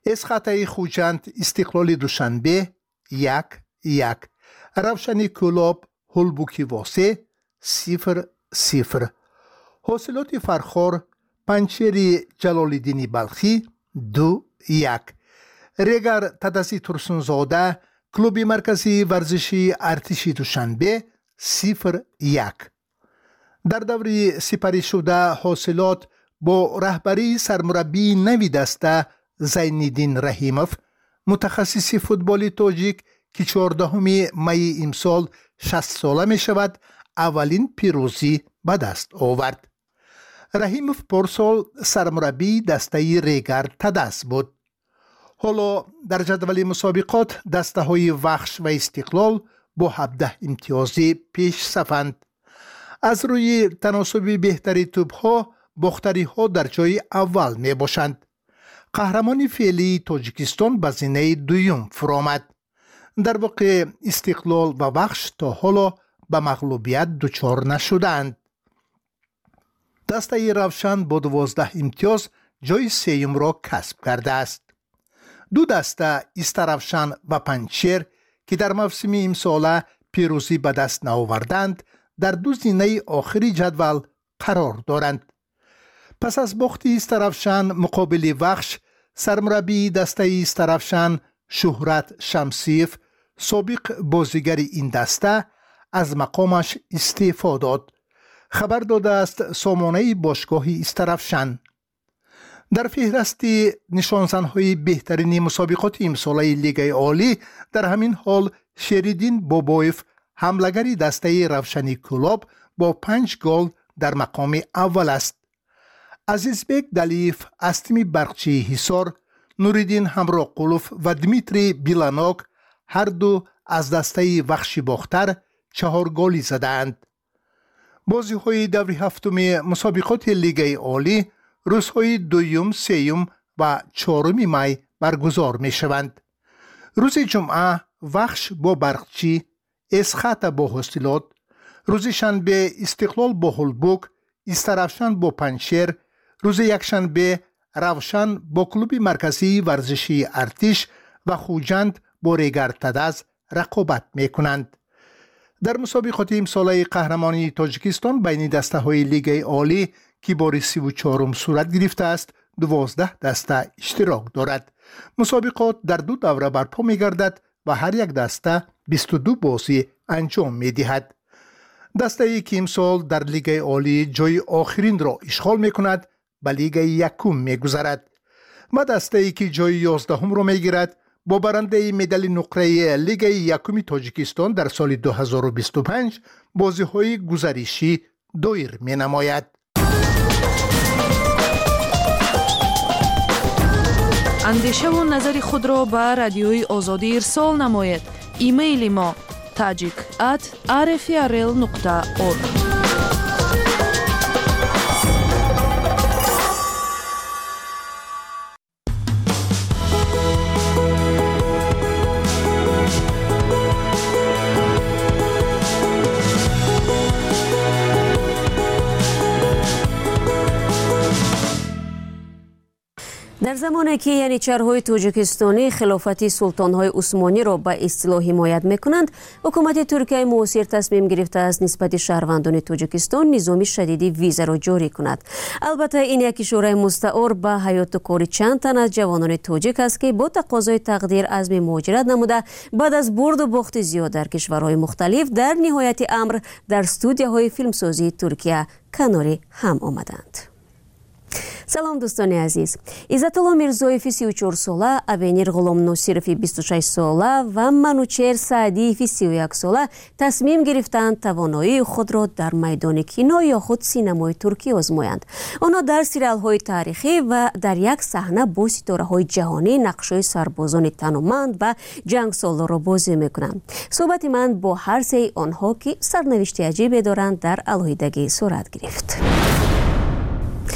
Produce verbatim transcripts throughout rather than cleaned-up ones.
اسخاتای خوجند استقلال دوشنبه یک یک. روشنی کلوب هولبوکی واسه صفر صفر. حاصلات فرخور پنچری جلالالدین بلخی دو یک. ریگر تدسی ترسونزاده کلوب مرکزی ورزشی ارتشی دوشنبه صفر یک. در دوری سپری شده حاصلات با رهبری سرمربی نوی دسته زینالدین رحیموف متخصص فوتبال تاجیک که چهاردهم می امسال شصت ساله می شود اولین پیروزی به دست آورد. رحیموف پارسال سرمربی دسته ریگر تدس بود. حالا در جدول مسابقات دسته های وخش و استقلال با هفده امتیازی پیش صفند. از روی تناسب بهتری توپ ها باختری ها در جای اول می باشند. قهرمان فعلی تاجیکستان به زینه دویم فرآمد. در واقع استقلال و وخش تا حالا به مغلوبیت دچار نشدند. دسته روشن با دوازده امتیاز جای سوم را کسب کرده است. دو دسته استروشن و پنچر که در موسم امساله پیروزی به دست نآوردند در دو زینه آخری جدول قرار دارند. پس از باخت استروشن مقابل وخش، سرمربی دسته استروشن شهرت شمسیف سابق بازیگر این دسته از مقامش استعفا داد. خبر داده است سامانه باشگاه استروشن. در فهرست نشانزن‌های بهترین مسابقات امساله لیگ عالی در همین حال شریدین بابایف حملگری دسته روشنی کلوب با پنج گل در مقام اول است. عزیزبک دلیف، استمی برقچی حصار، نوریدین همراقولوف و دمیتری بیلانوک هر دو از دسته وخشی باختر چهار گلی زدند. بازی های دوری هفتم مسابقات لیگ عالی روزهای دویم، سیوم و چهارم می برگزار می شوند. روز جمعه وخش با برقچی، اسخات با حاصلات، روز شنبه استقلال با هولبوک، استروشن با پنچر، روز یکشنبه روشن با کلوب مرکزی ورزشی ارتش و خوجند با ریگر تدز رقابت می کنند. در مسابقات امساله قهرمانی تاجیکستان بین دسته های لیگ عالی که بار سی و چهارم صورت گرفته است، دوازده دسته اشتراک دارد. مسابقات در دو دوره برپا می گردد و هر یک دسته بیست و دو بازی انجام می دهد. دسته ای که امسال در لیگ عالی جای آخرین را اشغال می کند به لیگ یکم می گذرد و دسته ای که جای یازدهم را می گیرد با برنده مدال نقره لیگ یکم تاجیکستان در سال دو هزار و بیست و پنج بازی های گزارشی دایر می نماید. اندیشه و نظر خود را به رادیوی آزادی ارسال نماید. ایمیل ما tajik at r f r l nokta org. در زمانی که ینیچرهای توجیکستانی خلافت سلطانهای عثمانی را به اصطلاح حمایت میکنند، حکومت ترکیه معاصر تصمیم گرفته است نسبت شهروندان توجیکستان نظام شدیدی ویزا را جاری کند. البته این یک اشاره مستعار به حیات و کار چند تن از جوانان توجیک است که با تقاضای تقدیر عزم مهاجرت نموده بعد از برد و باخت زیاد در کشورهای مختلف در نهایت امر در استودیوهای فیلمسازی ترکیه کناری هم آمدند. سلام دوستان عزیز. عزتالله میرزویف سی و چهار ساله، اوینیر غلام ناصرف بیست و شش ساله و منوچهر سعدی سی و یک ساله تصمیم گرفتند توانایی خود را در میدان کینو یا خود سینمای ترکی آزمایند. آنها در سریال های تاریخی و در یک صحنه با ستاره های جهانی نقشای سربازان تنومند و جنگ سالار را بازی میکنند. صحبت من با هر سه آنها که سرنوشت عجیبی دارند در علیحدگی صورت گرفت.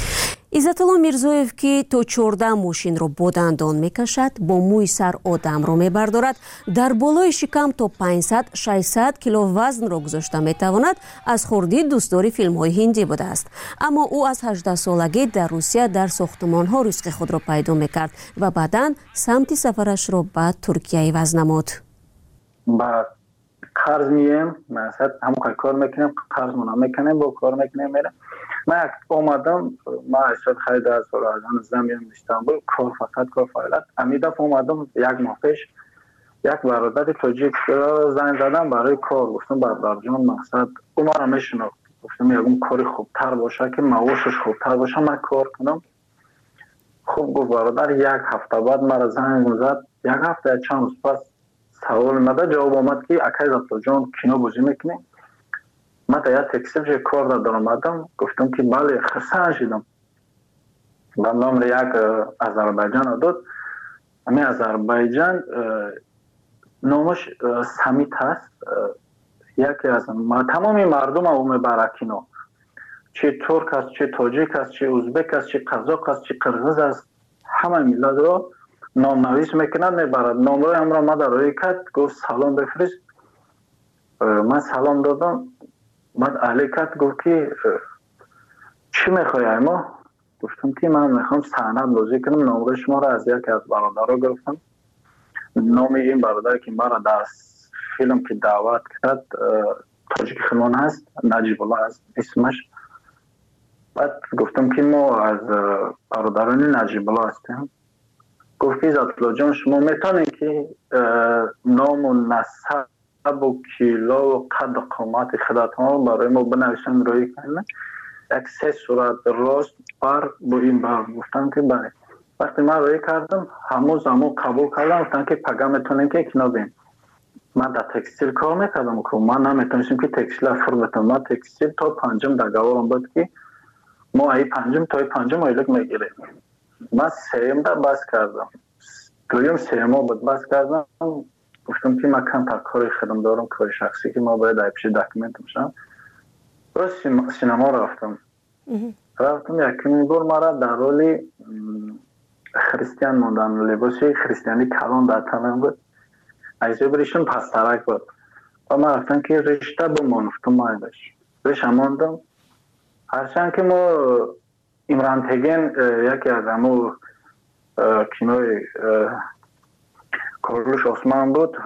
عزت‌الله میرزویف که تا چهارده ماشین را بادندان میکشد، با موی سر آدم را میبردارد، در بالای شکم تا پانصد ششصد کیلو وزن را گذاشته میتواند، از خردی دوستدار فیلم های هندی بوده است. اما او از هجده سالگی در روسیه در ساختمان ها رزق خود را پیدا میکرد و بعداً سمت سفرش را به ترکیه عوض نمود. با قرض مییم، مثلا همون کار میکنیم، قرض مونم میکنیم، با کار میکنیم میرم. من اومدم، ما اشتاد خرید از فرازان زمین استانبول، کار فقط کار فعالیت. امیدم اومدم یک ماه پیش یک برادر تاجیک زنگ زدم برای کار، گفتم برادر جان مقصد او ما را میشناخت، گفتم یکم کاری خوبتر باشه که معاشش خوبتر باشه من کار کنم. خوب گفت برادر. یک هفته بعد مرا زنگ زد، یک هفته چند روز پس سوال مده جواب آمد که اکای عزت‌الله جان کینو بازی میکنی؟ من تا یک تکسیل جای کار در آمدم، گفتم که بله خسته شدم. با نام یک آذربایجان داد. همین آذربایجان نامش سمیت هست، یکی از ما تمامی مردم او میبره کینو، چه ترک است، چه تاجیک است، چه ازبک است، چه قزاق است، چه قرغیز است، همه ملت رو نام نویس میکنند میبرد. نامه هم را ما در روی کرد، گفت سلام بفرست. من سلام دادم، بعد علی کرد گفت که چی میخوای ما؟ گفتم که من میخوام صحنه بازی کنم. نامه شما را از یکی از برادرها گرفتم. نام این برادر که مرا در فیلم که دعوت کرد تاجیک خانان هست، نجیب الله هست اسمش. بعد گفتم که ما از برادران نجیب الله هستیم. گفت که عزت‌الله جان شما میتونید که نام و نسب و کیلو و قد و قامت خودتان برای ما بنویسن روی کنید؟ یک سه صورت راست بر با این بر. گفتم که بله. وقتی من روی کردم همون زمان قبول کردم، گفتن که پگه میتونیم که اکنو بیم. من در تکستیل کار میکردم که من نمیتونستم که تکستیل فر بتونم. من تکستیل تا پنجم در گوارم بود که ما ای پنجم تا ای پنجم ایلک میگیریم. من سیم در بس کردم، دویم سیم ها بود بس کردم. گفتم که من کم تا کاری خودم دارم، کاری شخصی که ما باید ایپشی داکیمنت میشم. باز سینما رفتم. رفتم یکی بار مرا در رولی خریستیان موندن، لباسی خریستیانی کلان در تنم بود. ایزه بریشم پسترک بود و من رفتم که رشته بمانفتم مایدش رشته ماندم. هرچند که ما امران تگین یکی از همو کینوی کارلوش عثمان بود،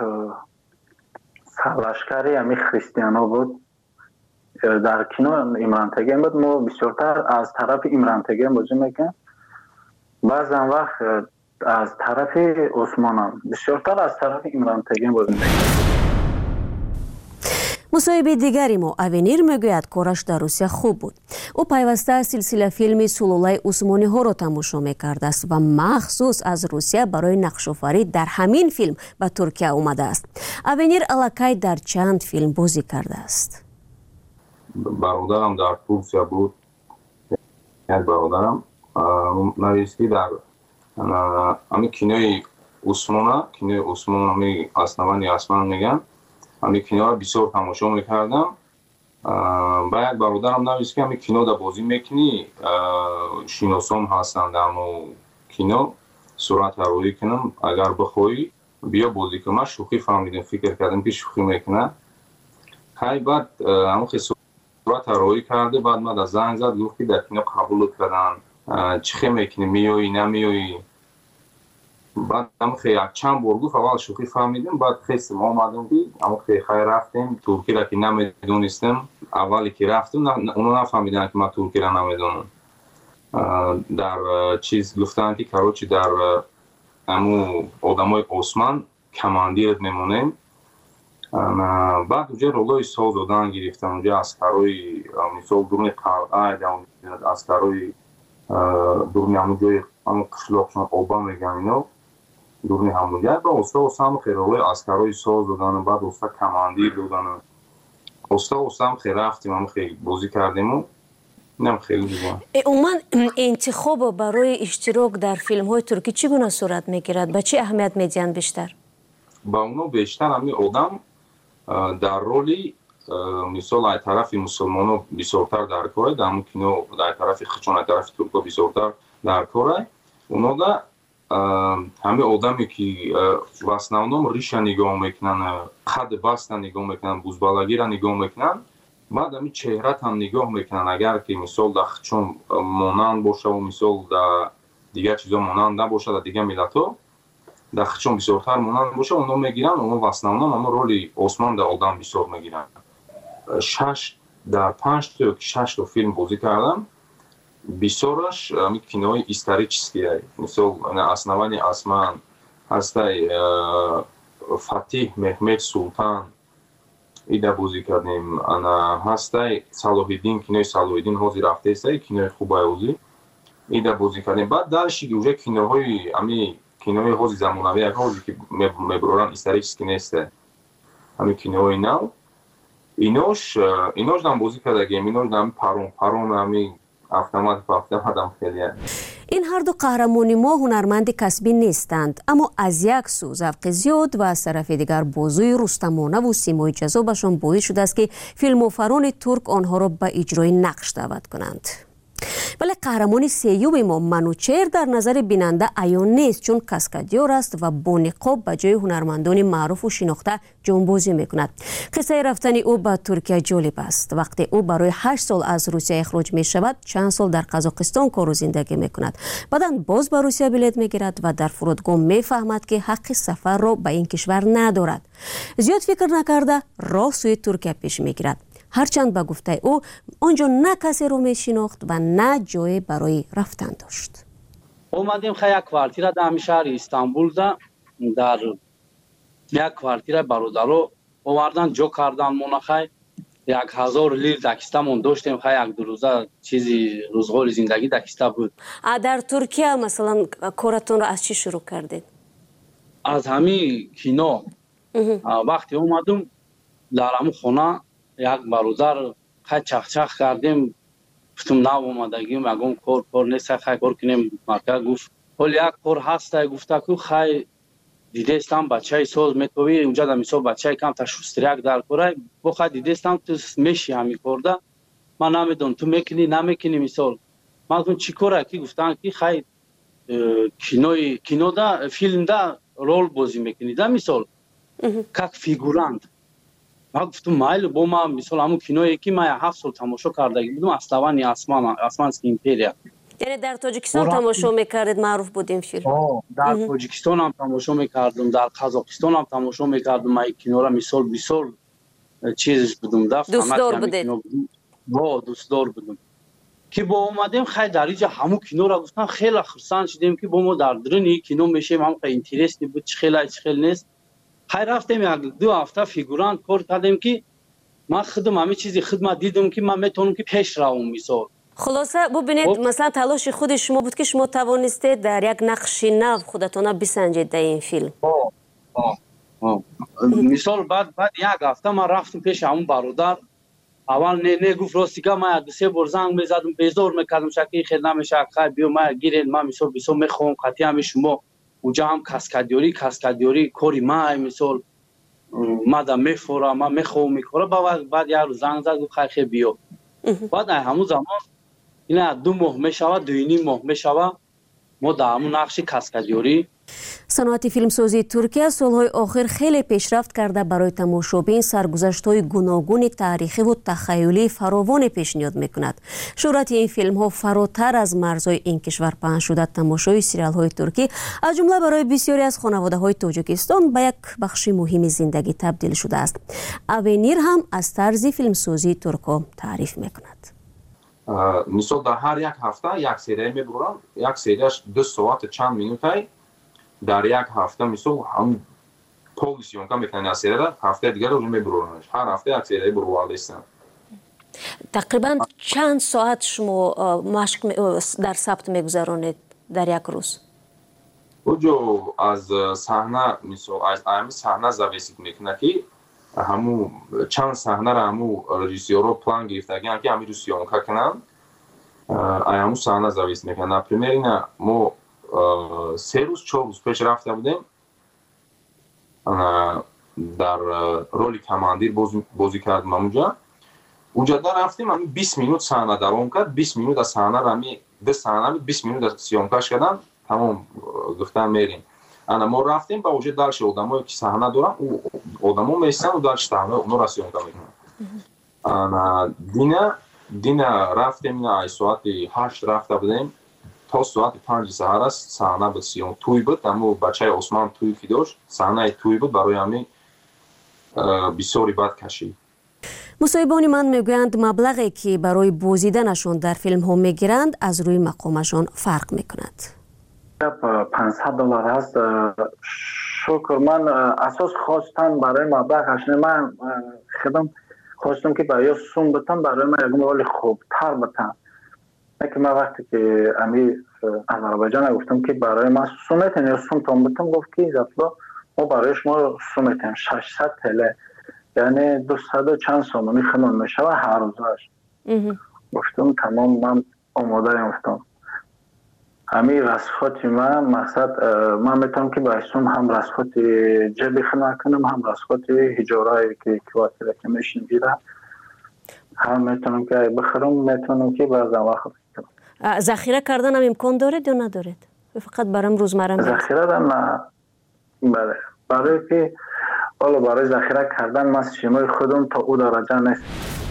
سرلشکری همی خریستیان ها بود. در کینو امران تگین بود. ما بسیارتر از طرف امران تگین بازی میکنم، بعض وقت از طرف عثمان هم، بسیارتر از طرف امران تگین بازی میکنم. مصاحبه دیگری ما اوینیر میگوید کارش در روسیه خوب بود. او پیوسته سلسله فیلم سلولای عثمانی ها را تماشا میکرده است و مخصوص از روسیه برای نقش‌آفرینی در همین فیلم به ترکیه اومده است. اوینیر الکی در چند فیلم بازی کرده است. برادرم در ترکیه بود. یک برادرم نویسی در همین کینوی عثمانه، کینوی عثمان همین اسنوانی اسمان میگن، همین کینو را بسیار تماشا میکردم. با یک برادرم نویسی که همین کینو در بازی میکنی، شیناسام هستند در همون کینو، صورت روی کنم اگر بخوایی بیا بازی کنم. من شوخی فهمیدم، فکر کردم که شوخی میکنه. های بعد همون خیلی صورت روی کرده، بعد من در زنگ زد گفت که در کینو قبول کردن، چی خیلی میکنی، میایی نمیایی. بعد هم خیلی چند بار گفت، اول شوخی فهمیدیم، بعد خیلی ما آمدیم که اما خیلی خیلی رفتیم ترکی را که نمیدونستم. اولی که رفتیم اونو نفهمیدن که من ترکی را نمیدونم. در چیز گفتن که کاروچی در همون آدمای عثمان کماندیرت میمونیم. بعد اونجا رولای سال دادن گرفتن، اونجا اسکرای مثال دورنی قلعه، اسکرای دورنی همون جای همون قشلاقشان آبا میگن اینا، دورنی همون جای با استا استا هم خیلی رولای اسکرای سال دادن، بعد استا کماندیر دادن. استا استا هم خیلی رفتیم، هم خیلی بازی کردیم و نم خیلی دیگه. عموما انتخاب برای اشتراک در فیلم های ترکی چگونه صورت میگیرد؟ به چه اهمیت میدین بیشتر؟ با اونو بیشتر همین آدم در رولی мисол ай тарафи мусулмоно бисёртар дар кора дар ҳамун кино дар тарафи хичон ай тарафи турко бисёртар дар кора унода ҳамин одаме ки в основном риша нигоҳ мекунанд қад баста нигоҳ мекунанд бузбалагира нигоҳ мекунанд баъд ҳамин чеҳрат ҳам нигоҳ мекунанд агар ки мисол дар хичон монанд бошаву мисол дар дигар чизо монанд набошад дар дигар миллатҳо дар хичон бисёртар монанд боша оно мегиранд оно в основном ҳамон роли осмон дар одам бисёр мегиранд шаш дар панҷ то ё ки шаш то филм бозӣ кардам бисёраш ҳамин кинои исторические мисол основание осман ҳастай фатиҳ меҳмед султан ида бозӣ кардем ана ҳастай салоҳиддин кинои салоҳиддин ҳозир рафтаестай кинои хубай озӣ ида бозӣ кардем баъд дальше уже киноҳои ҳамин кинои ҳозир замонавӣ ҳозир ки мебуроранд исторически нест ҳамин кинои нав инош инош дам бозӣ кардагем инош дам паром паром ҳамин автомат автоматам хеле ин ҳарду қаҳрамони мо ҳунарманди касбӣ нестанд аммо аз як сӯ завқи зиёд ва аз тарафи дигар бозӯи рустамонаву симои ҷаззобашон боис шудааст ки филмофарони турк онҳоро ба иҷрои нақш даъват кунанд. вале қаҳрамони сеюми мо манучер дар назари бинанда аён нест чун каскадёр аст ва бо ниқоб ба ҷои ҳунармандони маъруфу шинохта ҷонбозӣ мекунад. қиссаи рафтани ӯ ба Туркия ҷолиб аст. вақте ӯ барои ҳашт сол аз Русия эхроҷ мешавад, чанд сол дар Қазоқистон кору зиндагӣ мекунад. баъдан боз ба Русия билет мегирад ва дар фурудгоҳ мефаҳмад ки ҳаққи сафарро ба ин кишвар надорад. зиёд фикр накарда роҳ сӯи Туркия пеш мегирад. ҳарчанд ба гуфтаи ӯ онҷо на касеро мешинохт ва на ҷое барои рафтан дошт. омадем хай як квартира дар ҳамин шаҳри Истанбулда дар як квартира бародаро овардан ҷо кардан мона хай як ҳазор лир дакистамон доштем хай як ду рӯза чизи рӯзғори зиндагӣ дакиста буд. а дар Туркия масалан коратонро аз чӣ шурӯъ кардед? аз ҳамин кино вақте омадум дар ҳамин хона як бародар хай чахчах кардем гуфтум нав омадагим ягон кор кор нест хай кор кунем марка гуфт ҳол як кор ҳаста гуфта ку хай дидестам бачаи соз метови унҷа да мисол бачаи камта шустряк дар корай бо хай дидестам ту меши ҳамин корда ман намедонам ту мекунӣ намекунӣ мисол ман гуфтам чӣ кора ки гуфтан ки хай кинои кинода филмда рол бозӣ мекунӣ да мисол как фигурант. ман гуфтам майли бо ман мисол ҳамун киное ки ман ҳафт сол тамошо кардагӣ будам основани осман османский империя. яъне дар тоҷикистон тамошо мекардед? маъруф буд ин филм? дар тоҷикистон ҳам тамошо мекардам, дар Қазоқистон ҳам тамошо мекардам. ман кинора мисол бисёр чиз будум да дӯстдор будед? во дӯстдор будум ки бо омадем хай дар инҷа ҳамун кинора гуфтам хеле хурсанд шудем ки бо мо дар дурини кино мешавем. ҳам хай интересни буд чӣ хела чӣ хел нест. хай рафтем як ду ҳафта фигурант кор кардем ки ман худам ҳамин чизи худмат дидам ки ман метавонам ки пеш равам мисол. хулоса бубинед масалан талоши худи шумо буд ки шумо тавонистед дар як нақши нав худатона бисанҷед дар ин филм? мисол баъд баъд як ҳафта ман рафтам пеши ҳамун бародар. аввал не не гуфт ростига ман як ду се бор занг мезадам безор мекардам шаки хел намешавад хай биё ман гиред ман мисол бисёр мехоҳам қатъи ҳами шумо унҷа ҳам каскадёрӣ каскадёрӣ кори май мисол мада мефора ман мехоҳам мекора баъд як рӯз занг зад гуфт хай хел биё. баъд ай ҳамун замон ина ду моҳ мешавад ду ним моҳ мешавад мо дар ҳамун нақши каскадёрӣ. саноати филмсозии Туркия солҳои охир хеле пешрафт карда барои тамошобин саргузаштҳои гуногуни таърихиву тахайюлии фаровоне пешниҳод мекунад. шӯҳрати ин филмҳо фаротар аз марзҳои ин кишвар паҳн шуда тамошои сериалҳои туркӣ аз ҷумла барои бисёре аз хонаводаҳои Тоҷикистон ба як бахши муҳими зиндагӣ табдил шудааст. авенир ҳам аз тарзи филмсозии туркҳо таъриф мекунад. мисол дар ҳар як ҳафта як серия мебурам, як серияш ду соати чанд минутай дар як ҳафта мисол ҳам поли сиёнка мекунанд аз серияда ҳафтаи дигар уже мебуронанд. ҳар ҳафта як серия бурвалдестанд. тақрибан чанд соат шумо машқ дар сабт мегузаронед дар як рӯз? оҷо аз саҳна мисол аз ами саҳна зависит мекунад ки ҳаму чанд саҳнара ҳаму режиссёро план гирифтагианд ки ҳамиро сиёнка кунанд. ай ҳаму саҳна зависит мекунад. например ина мо се рӯз чор рӯз пеш рафта будем در رولی کماندیر بازی کردم اونجا. اونجا در رفتیم همین بیست مینوت صحنه دوام کرد. بیست مینوت از صحنه رو همین ده صحنه بیست مینوت از سیامکش کردن تمام گفتن میریم. انا ما رفتیم با وجود دارش آدمایی که صحنه دارن او آدما میستن و دارش صحنه اونو را سیامکا میکنن. انا دینا دینا رفتیم نه ساعت هشت رفته بودیم تا ساعت پنج سحر است صحنه به سیام توی بود. اما بچه عثمان توی که داشت صحنه توی بود برای همین بسیاری بد کشید. مصاحبان من میگویند مبلغی که برای بازدیدنشان در فیلم ها میگیرند از روی مقامشان فرق میکند. پانصد دلار است. شکر من اساس خواستم برای مبلغش من خودم خواستم که برای سوم بتم برای من یک مقدار خوبتر بتم. که من وقتی که امی آذربایجان گفتم که برای من سومتن یا سوم تام بتم گفت که زفلا ما برای شما سومتن ششصد تله یعنی دویست و چند سومانی خمون میشه و هر روزش. گفتم تمام من آماده گفتم. همین رسخاتی من مقصد من میتونم که به سوم هم رسخات جبی خدمت کنم هم رسخات هجارایی که کواتر که میشن بیرم هم میتونم که بخرم میتونم که بعضا وقت کنم. ذخیره کردن هم امکان دارید یا ندارید؟ فقط برام روزمره میاد. ذخیره نه. بله برای که حالا برای ذخیره کردن من شیمای خودم تا او درجه نیست.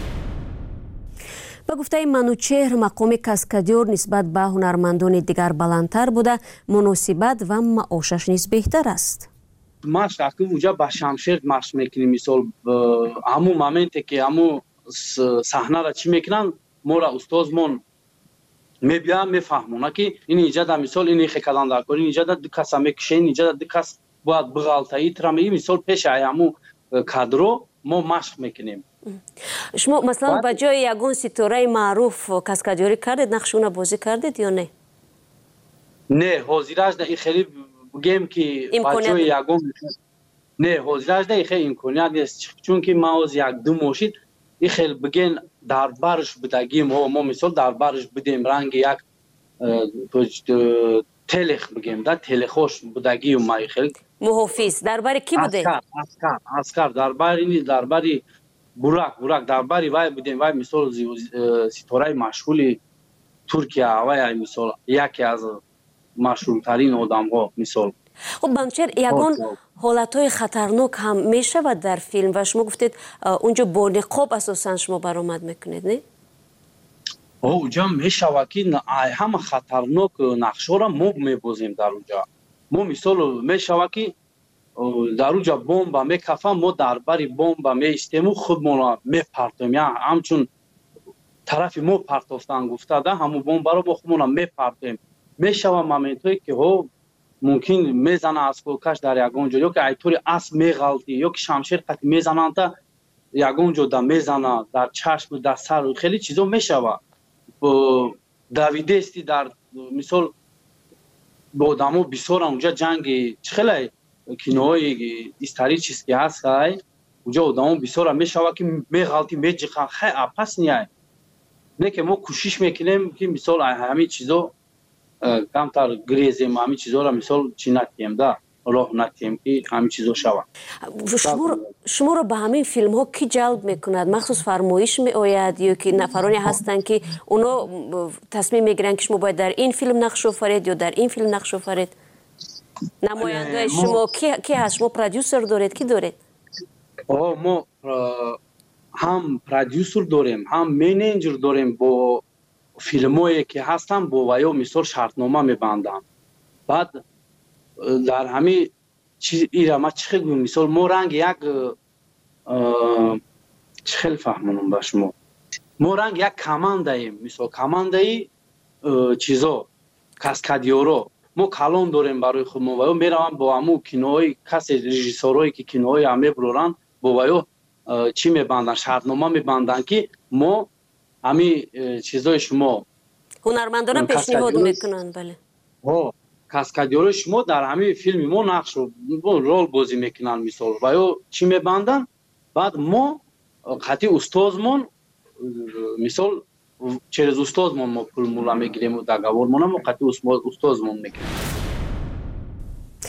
به گفته منوچهر مقام کاسکادیور نسبت به هنرمندان دیگر بلندتر بوده، مناسبت و معاشش نیز بهتر است. ماش اگه اونجا با شمشیر ماش میکنیم مثال همون مومنتی که همون صحنه را چی میکنن ما را استادمون میبینن میفهمونه که این اینجا مثال این خکلان کاری اینجا دو کس میکشن اینجا دو کس باید بغالتایی ترمی مثال پیش همون کادرو ما مشق میکنیم. شما مثلا با جای یگون ستاره معروف کاسکادیوری کردید نقشونه بازی کردید یا نه؟ نه حاضرش نه این خیلی بگیم که با جای یگون نه حاضرش نه این خیلی امکانیت نیست چون که ما از یک دو ماشید این خیلی بگین در برش بدگیم ما ما مثال در برش بدیم رنگ یک تلخ بگیم در تلخوش بدگی و ما خیلی محافظ درباره کی بوده؟ اسکر اسکر اسکر درباره این درباره براک براک درباره وای بودیم وای مثال ستاره مشهور ترکیه وای مثال یکی از مشهورترین آدم‌ها مثال. خب منوچهر یگان حالت‌های خطرناک هم میشه در فیلم و شما گفتید اونجا با نقاب اساساً شما برآمد میکنید نه؟ اونجا میشه که همه خطرناک نقش‌ها را ما میبازیم در اونجا. ما مثال میشه که در اونجا بمب میکفم ما درباره بمب میستیم خودمون میپرتیم یا همچون طرف ما پرتافتن گفته ده همون بمب رو با خودمون میپرتیم. میشه مومنتی که ها ممکن میزنه از کوکش در یگان جا یا که ایطوری اسب میغلطی یا که شمشیر قطعی میزنن تا یگان جا در میزنه در چشم در سر خیلی چیزا میشه. دویدستی در مثال با آدمو بسیار اونجا جنگ خیلی کینوهای استاری چیز که هست اونجا آدمو بسیار میشه که میغلطی میجخن خیلی اپس نیای نه که ما کوشش میکنیم که مثال همین چیزا کمتر گریزیم همین چیزا را مثال چی نکنیم ده راه نکنیم که همین چیزا شود. شما شما رو به همین فیلم ها کی جلب میکند؟ مخصوص فرمایش می آید یا که نفرانی هستند که اونا تصمیم میگیرن که شما باید در این فیلم نقش آفرید یا در این فیلم نقش آفرید؟ نماینده شما کی کی هست؟ شما پرودیوسر دارید کی دارید؟ آه ما هم پرودیوسر داریم هم منیجر داریم با فیلمایی که هستن با ویا مثال شرطنامه میبندم. بعد در همین چیز ایرا ما چه خیلی مثال ما رنگ یک چه خیلی فهمونم با شما ما رنگ یک کماندهیم مثال کماندهی چیزا کاسکادیورو ما کلان داریم برای خودمون و میروم با همو کینوهای کسی رژیسورایی که کینوهای همه برورن با ویا چی میبندن شرطنامه میبندن که ما همین چیزای شما هنرمندان پیشنهاد میکنن. بله ها کاسکادیور شما در همین فیلم ما نقش رو رول بازی میکنن مثال و یا چی میبندن بعد ما خاطی استادمون مثال چرز استادمون ما پول مولا میگیریم و دگاورمون ما خاطی استادمون میگیریم.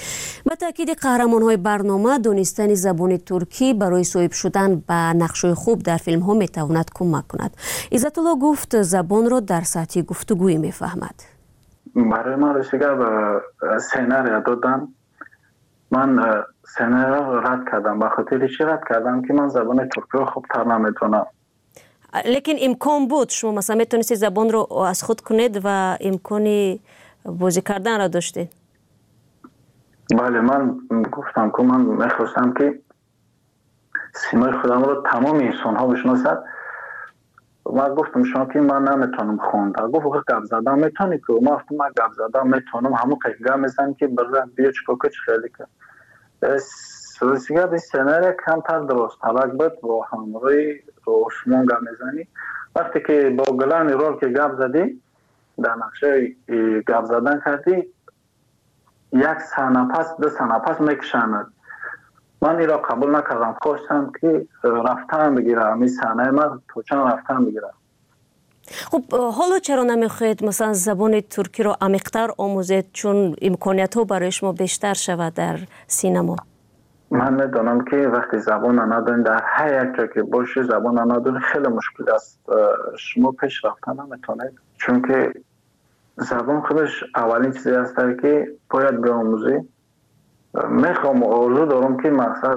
با تاکید قهرمان‌های برنامه دانستن زبان ترکی برای صاحب شدن به نقش‌های خوب در فیلم‌ها می‌تواند کمک کند. عزت الله گفت زبان را در سطح گفتگویی می‌فهمد. برای من رسیده به سیناری دادن. من سیناری را رد کردم. به خاطر چی رد کردم که من زبان ترکی را خوب‌تر نمی‌تونم. لیکن امکان بود شما مثلا میتونستید زبان رو از خود کنید و امکانی بازی کردن را داشتید؟ بله من گفتم که من میخواستم که سیمای خودم رو تمام انسان ها بشناسد. من گفتم شما که من نمیتونم خوندم. گفت که گپ زدن میتونی که ما گفتم من گپ زدن میتونم همون که گپ میزنم که برای بیا چکا کچ خیلی که سوسیگه به سیناری کمتر درست ترک بود با همروی عثمان گپ میزنی. وقتی که با گلان رول که گپ زدی در نقشه گپ زدن کردی یک صحنه پس دو صحنه پس میکشند. من این را قبول نکردم. خواستم که رفتن بگیرم این صحنه من تو چند رفتن بگیرم. خب حالا چرا نمیخواید مثلا زبان ترکی رو عمیق‌تر آموزید چون امکانیت ها برای شما بیشتر شود در سینما؟ من میدونم که وقتی زبان ندارین در هر یک جا که باشه زبان ندارین خیلی مشکل است. شما پیش رفتن نمیتونید چون که زبان خودش اولین چیزی است که باید بیاموزی. میخوام آرزو دارم که مقصد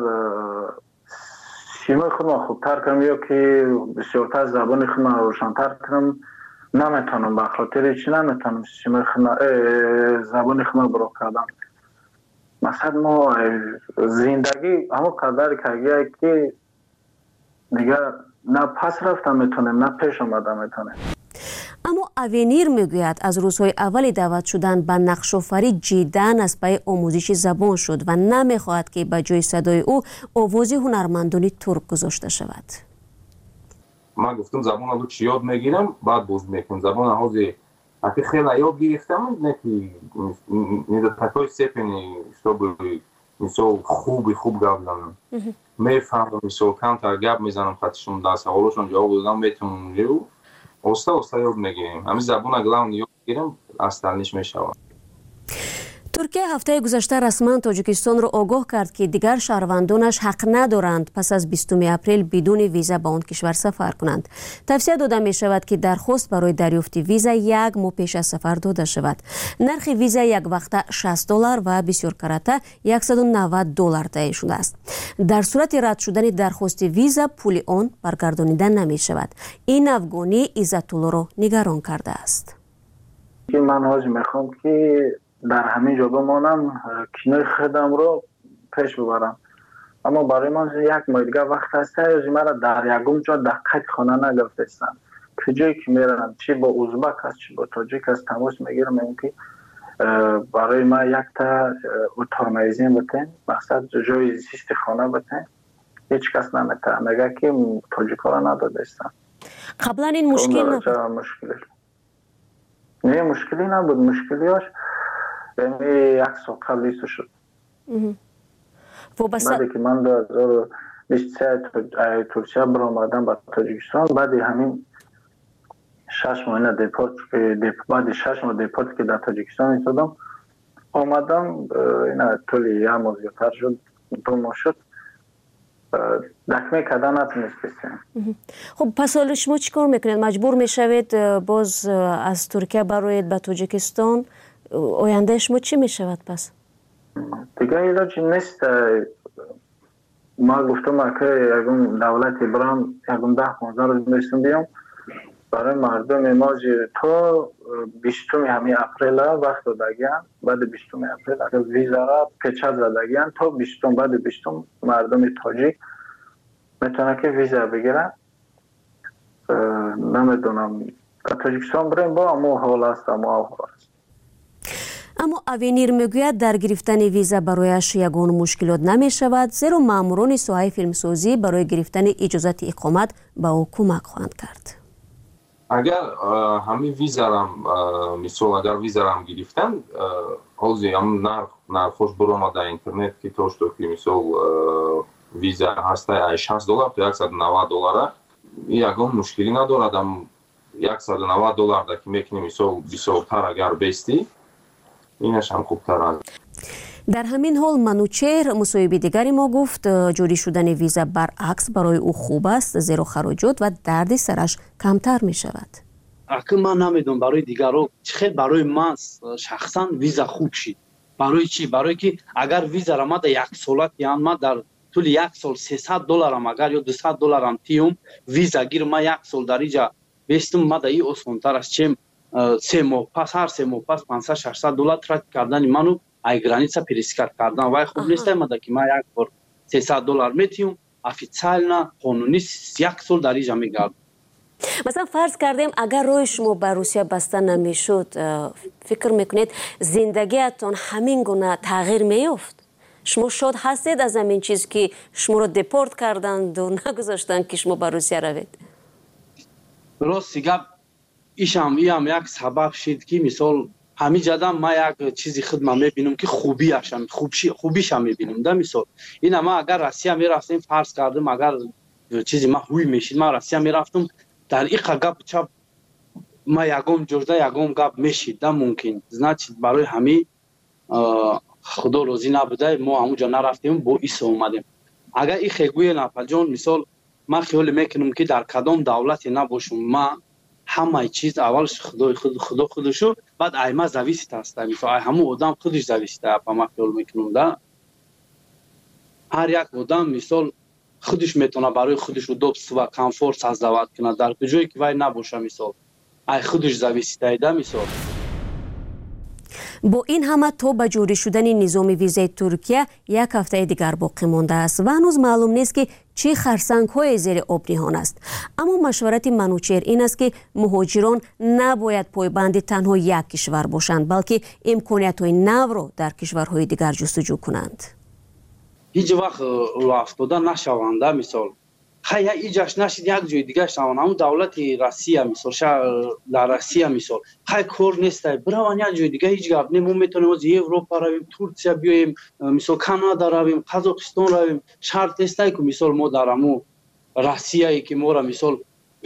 سیمای خود ما خوبتر کنم یا که بسیارتر زبان خود ما روشنتر کنم. نمیتونم به خاطر چی نمیتونم سیمای خود زبان خود ما برو کردم. مثلا ما زندگی همون قدر کردیم که دیگه نه پس رفتم میتونم نه پیش آمدم میتونم. اما اونیر میگوید از روزهای اول دعوت شدن به نقش‌آفری جداً از پای آموزش زبان شد و نمیخواهد که به جای صدای او آواز هنرمندان ترک گذاشته شود. من گفتم زبان رو چی یاد میگیرم بعد باز میکنم زبان هازی اگه خیلی یاد گرفتم نه که نیده تکای سپنی شتاب مثل خوبی خوب گاب دارم میفهمم مثل کمتر گاب میزنم خطشون در سوالشون جواب دادم میتونم لیو اوستا اوستا یاد میگیریم همین زبان اگلان یاد گیرم اصلانیش میشوم. ترکیه هفته گذشته رسما تاجیکستان را آگاه کرد که دیگر شهروندانش حق ندارند پس از بیستم اپریل بدون ویزا به آن کشور سفر کنند. توصیه داده می شود که درخواست برای دریافت ویزا یک ماه پیش از سفر داده شود. نرخ ویزا یک وقته شصت دلار و بسیار کرده صد و نود دلار تعیین شده است. در صورت رد شدن درخواست ویزا پول آن برگردانیده نمی شود. این افغانی عزت الله را نگران کرده است. من حاج میخوام که در همین جا بمانم کینه خودم رو پیش ببرم اما برای من یک ماه دیگه وقت هست از مرا در یکم جا دقیق خانه نگرفتم که جایی که میرم چی با ازبک هست چی با تاجیک هست تماس میگیرم این که برای ما یک تا اتار میزین بتین مقصد جای زیست خانه بتین هیچ کس نمیتونه مگه که تاجیک ها را ندادستم. قبلا این مشکل نبود؟ نه مشکلی نبود. مشکلیاش یعنی یک سال قبل ایستو شد. بعدی که من دو هزار و بیست و سه ترکیه برآمدم به تاجیکستان بعد همین شش ماه دیپورت بعد شش ماه دیپورت که در تاجیکستان ایستادم آمدم این طولی یک ماه زیادتر شد دو ماه شد دکمه کردن نتونستیم. خب پس حالا شما چی کار میکنید؟ مجبور میشوید باز از ترکیه بروید به تاجیکستان؟ آینده شما چی میشود پس؟ دیگه ایلاجی نیست. ما گفتم که یکم دولت برام یکم ده پانزده روز میرسیم بیام برای مردم ماجی تا بیستم همین اپریل وقت دادگیان بعد بیستم اپریل اگر ویزا را پیچه زدگیان تا بیستم بعد بیستم مردم تاجیک میتونه که ویزا بگیرن. نمیدونم تاجیکستان بریم با اما حال است اما حال است. اما اونیر میگوید در گرفتن ویزا برایش یگان مشکلات نمی شود زیرا ماموران ساحه فیلمسازی برای گرفتن اجازت اقامت به او کمک خواهند کرد. اگر همین ویزا را مثال اگر ویزا را گرفتن حاضی هم نرخ نرخش برام در اینترنت که توش تو که مثال ویزا هسته شصت دلار تا صد و نود دلار یگان مشکلی ندارد. هم صد و نود دلار در که میکنی مثال بیشتر اگر بیستی اینش هم خوبتر است. در همین حال منوچهر مصاحبه دیگری ما گفت جاری شدن ویزا برعکس برای او خوب است، زیرا خراجات و درد سرش کمتر می شود. اگه من نمیدونم برای دیگران چه، برای من شخصا ویزا خوب شد. برای چی؟ برای که اگر ویزا را ما در یک سالت یعنی ما در طول یک سال سیصد دلارم اگر یا دویست دلارم تیم ویزا گیر ما یک سال در اینجا بیستم ما در این اسمانتر از چیم سه ماه پس هر سه ماه پس پانصد ششصد دلار ترک کردن منو ای گرانیسا پریسکات کردن وای خوب نیست ما در که ما یک بار سیصد دلار میتیم افیциально قانونی یک سال در اینجا میگرد. مثلا فرض کردیم اگر روی شما به روسیه بسته نمیشد، فکر میکنید زندگیتون همین گونه تغییر میافت؟ شما شاد هستید از همین چیز که شما رو دپورت کردند و نگذاشتن که شما به روسیه روید؟ راستی گپ ایشم هم یک سبب شد که مثال همین جدا ما یک چیزی خدمت میبینم که خوبی هاشم خوبی خوبیش هم میبینم. ده مثال این ما اگر روسیه میرفتیم فرض کردم اگر چیزی ما هوی میشید ما روسیه میرفتم در این گپ چپ ما یگم جرده یگم گپ میشید. ده ممکن значит برای همین خدا روزی نبوده ما همونجا نرفتیم با ایسا اومدیم. اگر این خیگوی نپجان مثال ما خیال میکنم که در کدام دولتی نباشم ما همه چیز اولش خدا خود خدا خودشو بعد ایما زویست است. مثلا همون آدم خودش زویسته اپا ما خیال میکنم. ده هر یک آدم مثال خودش میتونه برای خودش و دوست و کامفورت سازد کنه در کجایی که وای نباشه مثال ای خودش زویسته. ده مثال با این همه تا به جوری شدن نظام ویزای ترکیه یک هفته دیگر باقی مانده است و هنوز معلوم نیست که چه خرسنگ های زیر آب نهان است. اما مشورت منوچهر این است که مهاجران نباید پایبند تنها یک کشور باشند بلکه امکانیت های نو را در کشورهای دیگر جستجو کنند. هیچ وقت افتاده نشونده مثال خیلی ایجاش نشید یک جای دیگه شوند همون دولت روسیه مثال در روسیه مثال خیلی کار نیسته برای یک جای دیگه هیچ گپ نمون میتونیم از اروپا رویم ترکیه بیایم مثال کانادا رویم قزاقستان رویم شرط نیسته که مثال ما در همون روسیه که ما را مثال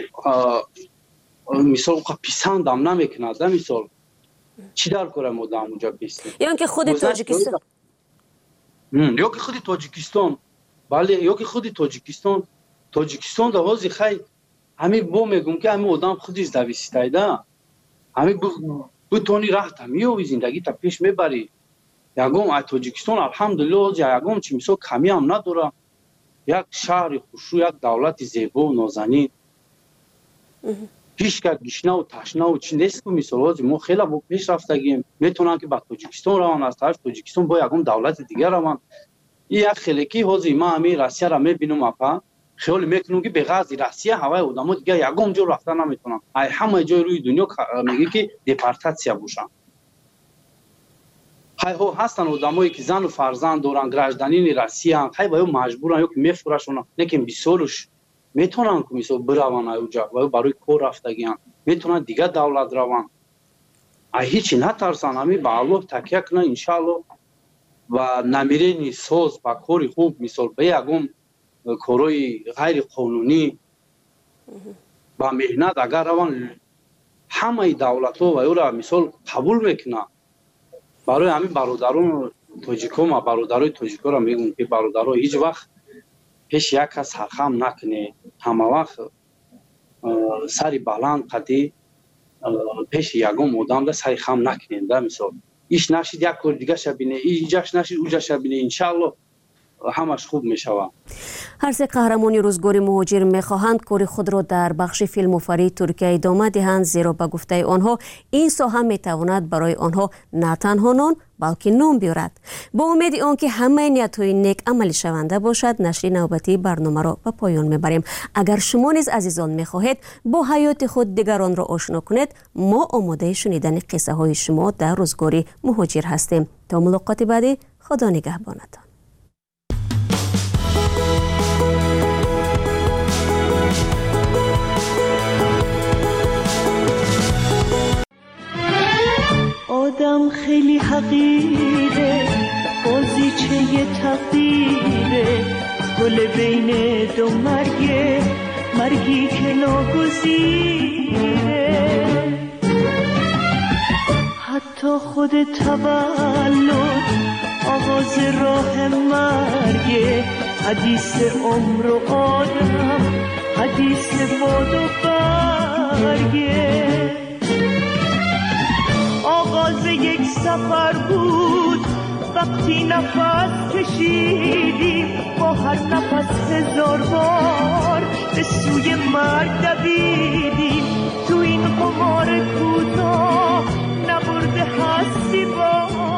مثال پسند هم نمیکند مثال چی در کاره ما در اونجا بیستیم یا که خود تاجیکستان یا که خود تاجیکستان بله یا که خود تاجیکستان تاجیکستان در حوزه خیلی همین با میگم که همین آدم خودش دویسته ده همین بتونی راه میوی زندگی تا پیش میبری. یکم از تاجیکستان الحمدلله یکم چی مثلا کمی هم نداره یک شهر خوشو یک دولت زیبا و نازنین هیچ که گشنه و تشنه و چی نیست که مثلا ما خیلی با پیش رفتگیم میتونن که با تاجیکستان روان از طرف تاجیکستان با یکم دولت دیگر روان. این یک خیلی حوزه ما همین روسیه را میبینم اپا خیال میکنم که به غاز روسیه هوای آدم‌ها دیگه یگم جور رفتن نمیتونن ای همه جای روی دنیا میگه که دپارتاسیا باشن. های ها هستن آدمایی که زن و فرزند دارن گراجدانین روسیه ان های باید مجبورن یا که میفروشن نه که بیسولش میتونن که مثلا بروان اونجا و برای کار رفتگیان میتونن دیگه دولت روان ای هیچ نترسن همین به الله تکیه کنن ان شاء الله و نمیرین سوز با کاری خوب مثال به یگم کارهای غیر قانونی با مهنت اگر روان همه دولت ها و او را مثال قبول میکنن. برای همین برادران تاجیک و برادرای تاجیک را میگم که برادرها هیچ وقت پیش یک کس سرخم نکنه همه وقت سری بلند قدی پیش یگم آدم را سری خم نکنه. مثال ایش نشید یک کار دیگه شبینه ایجاش نشید اوجا شبینه انشالله همش خوب میشود. هر سه قهرمانی روزگاری مهاجر میخواهند کار خود را در بخش فیلم‌آفرینی ترکیه ادامه دهند زیرا به گفته آنها این ساحه میتواند برای آنها نه تنها نان بلکه نام بیارد. با امید آنکه همه نیت‌های نیک عملی شونده باشد نشر نوبتی برنامه را به پایان میبریم. اگر شما نیز عزیزان میخواهید با حیات خود دیگران را آشنا کنید ما آماده شنیدن قصه های شما در روزگاری مهاجر هستیم. تا ملاقات بعدی خدا نگهبانتان. آدم خیلی حقیره بازیچه تقدیره گل بین دو مرگه مرگی که ناگزیره حتی خود تولد آغاز راه مرگ، حدیث عمر و آدم، حدیث باد و برگه. آغاز یک سفر بود وقتی نفس کشیدیم، با هر نفس هزار بار به سوی مرگ دویدیم. تو این قمار کوتاه نبرده هستی با